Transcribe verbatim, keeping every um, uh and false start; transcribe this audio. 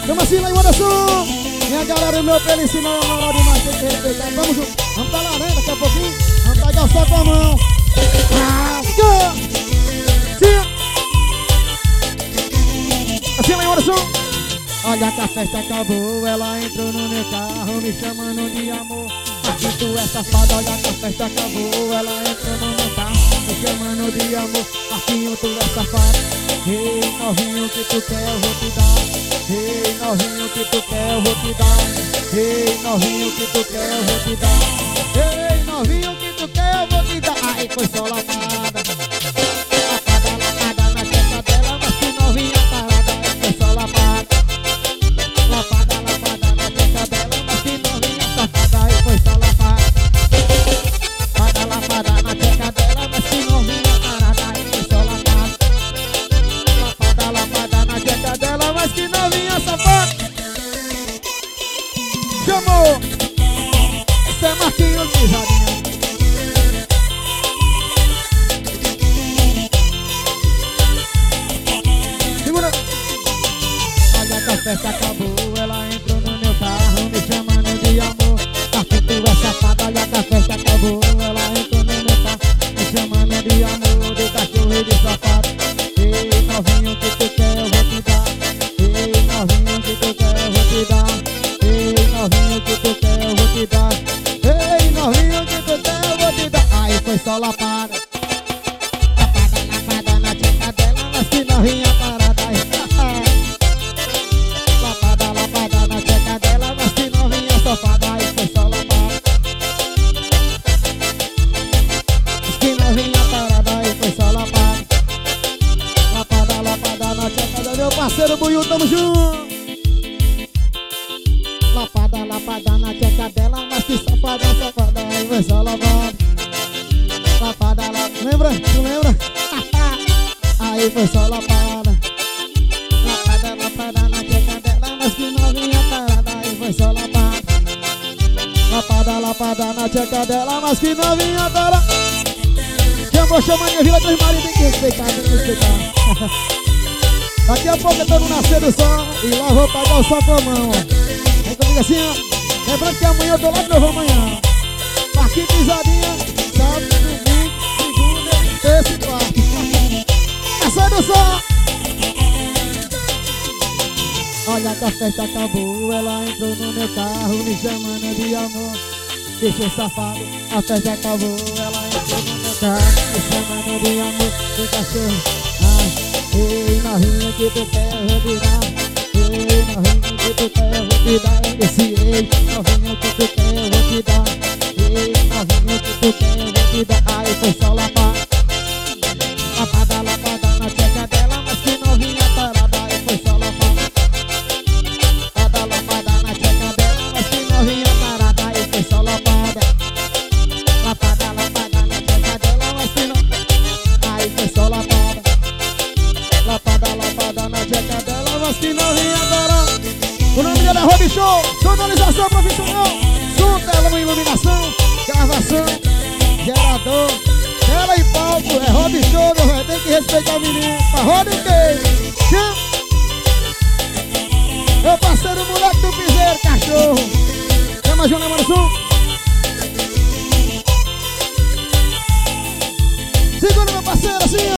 Chama assim lá em Anderson. Minha galera, meu feliz não é moral demais, tem que respeitar. Vamos junto, vamos pra lá, né? Daqui a pouquinho, vamos pegar só com a mão. Rasga! Sim! Assim lá em Anderson. Olha que a festa acabou, ela entrou no meu carro me chamando de amor. Aqui tu é safada, olha que a festa acabou, ela entrou no meu carro me chamando de amor. Marquinho, tu é safada. Ei, novinho, que tu quer, eu vou te dar. Ei, novinho, que tu quer, eu vou te dar. Ei, novinho, que tu quer, eu vou te dar. Ei, novinho, que tu quer, eu vou te dar. Aí foi só lapada. Lapada, lapada na testa dela, mas que novinha parada. Aí foi só lapada. Lapada, lapada na testa dela, mas que novinha safada. Aí foi só lapada. Lapada, lapada na testa dela, mas que novinha parada. Aí foi só lapada. Lapada, lapada na testa dela, mas que novinha safada. Chamou! Esse é Marquinhos Pisadinha. Segura! Olha que a festa acabou, ela entrou no meu carro me chamando de amor. Aqui tu é safada, olha que a festa acabou, ela entrou no meu carro me chamando de amor. De cachorro e de safado. Ei, novinho, que tu quer, eu vou te dar. Ei, novinho, que tu quer, eu vou te dar. Ei, novinho, que tu quer, eu vou te dar. Ei, novinho, que tu quer, eu vou te dar. Aí foi só lapada. Lapada, lapada na tcheca dela, mas que novinha parada. Lapada, lapada na tcheca dela, mas que novinha safada. Aí foi só lapada. Mas que novinha parada. Aí foi só lapada. Lapada, lapada na tcheca dela. Meu parceiro Buiú, tamo junto. Lapada, lapada na tcheca dela, mas que safada, safada. Aí foi só lapada. Lapada, lapada, lembra? Tu lembra? Aí foi só lapada. Lapada, lapada na tcheca dela, mas que novinha parada. Aí foi só lapada. Lapada, lapada na tcheca dela, mas que novinha parada. Chamou, chama minha Vila dos Marinhos, tem que respeitar, tem que respeitar. Daqui a pouco eu tô no nascer do sol e lá vou pagar o sol com a mão, ó. Vem comigo assim, ó. Lembrando que amanhã eu tô lá de novo amanhã. Marquinhos Pisadinha, sábado, domingo, segunda, terça e quarta. Nascer do sol. Olha que a festa acabou, ela entrou no meu carro me chamando de amor. Deixa eu safado, a festa acabou, ela entrou no meu carro me chamando de amor. Tem cachorro, ai, ei, novinho, que tu quer, eu vou te dar. Ei, novinho, que tu quer, eu vou te dar. Esse ei, novinho, que tu quer, eu vou te dar. Ei, novinho, que tu quer, eu vou te dar. Aí foi só lapada. Lapada, lapada na tcheca dela, mas que novinha parada. Aí foi só lapada. Lapada, lapada na tcheca dela, mas que novinha parada. Aí foi só lapada. Lapada, lapada na tcheca dela, mas que não. Aí foi só lapada. Lapada, lapada na tcheca dela, mas que novinha parada. O nome dela é Rob Show, sonorização profissional, som, tela, iluminação, gravação, gerador, tela e palco. É Rob Show, meu velho, tem que respeitar.